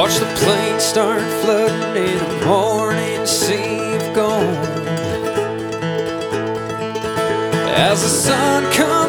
watch the plains start flooding in a morning sea of gold. As the sun comes